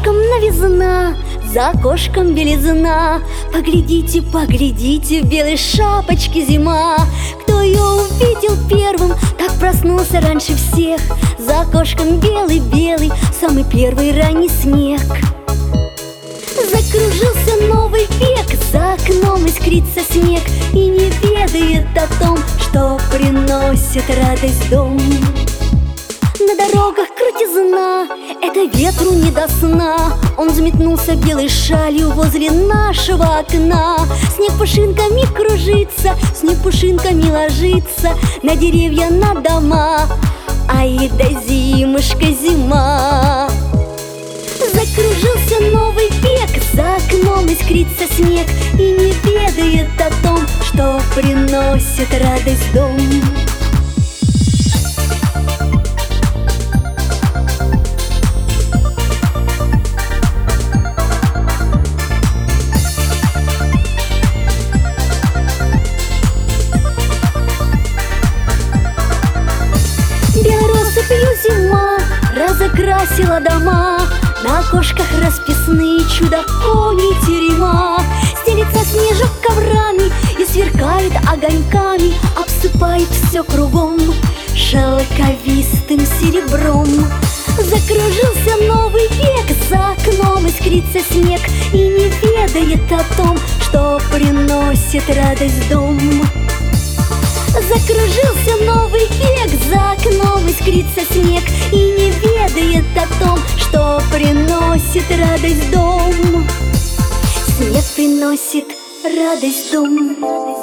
окошком новизна, за окошком белизна. Поглядите, поглядите, в белой шапочке зима. Кто ее увидел первым, так проснулся раньше всех. За окошком белый-белый, самый первый ранний снег. Закружился новый век, за окном искрится снег и не ведает о том, что приносит радость в дом. На дорогах крутизна, это ветру не до сна. Он взметнулся белой шалью возле нашего окна. Снег пушинками кружится, снег пушинками ложится на деревья, на дома. Ай да зимушка, зима. Закружился новый век, за окном искрится снег и не ведает о том, что приносит радость в дом. Зима разокрасила дома, на окошках расписные чудаковые терема. Стелится снежок коврами и сверкает огоньками, обсыпает все кругом шелковистым серебром. Закружился новый век, за окном искрится снег и не ведает о том, что приносит радость в дом. Закружился новый век, за окном искрится снег и не ведает о том, что приносит радость в дом. Снег приносит радость в дом.